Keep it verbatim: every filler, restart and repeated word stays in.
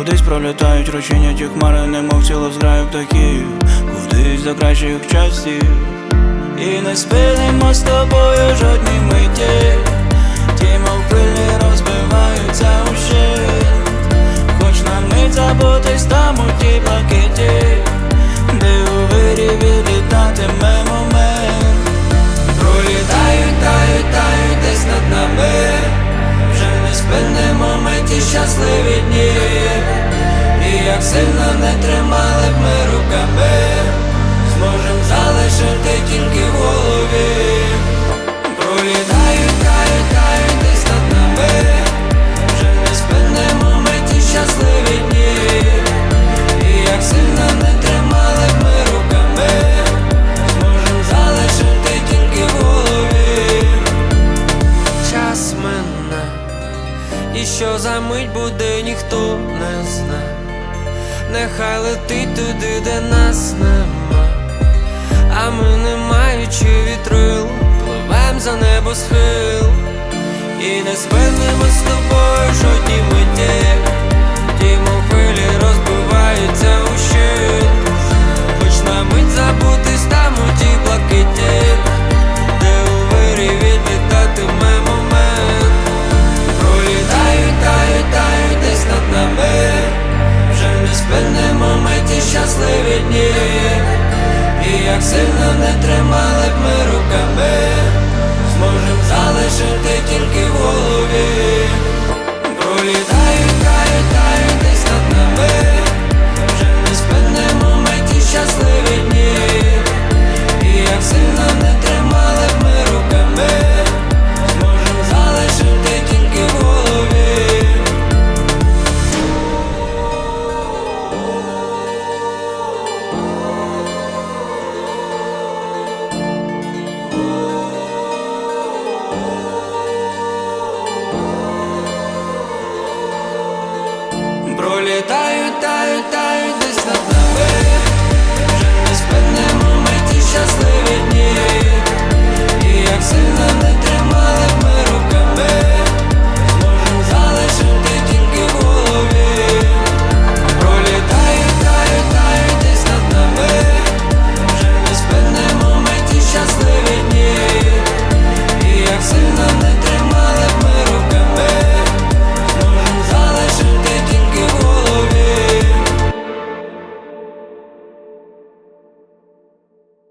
кудись пролітають розчиняті хмари, немов ціла зграя птахів, кудись до кращих часів. І не спинимо з тобою жодні миті, ті мов хвилі розбиваються ущент. Хоч на мить забутись там у тій блакиті, де у вирі відлітатиме момент. Пролітають, тають, тають десь над нами, вже не спинимо ми ті щасливі дні. І як сильно не тримали б ми руками, зможем залишити тільки в голові. Пролітають, тають, тають десь над нами, вже не спинимо ми ті щасливі дні. І як сильно не тримали б ми руками, зможем залишити тільки в голові. Час мине, і що за мить буде, ніхто не зна. Нехай летить туди, де нас нема, а ми, не маючи вітрил, пливем за небосхил. І не спинимо з тобою жодні миті, ті мов хвилі розбиваються ущент. Хоч на мить забутись там у тій блакиті, де у вирі відлітатиме момент. Пролітають, тають, тають десь над нами, вже не спинимо ми ті щасливі дні. І як сильно не тримали б ми руками, зможем залишити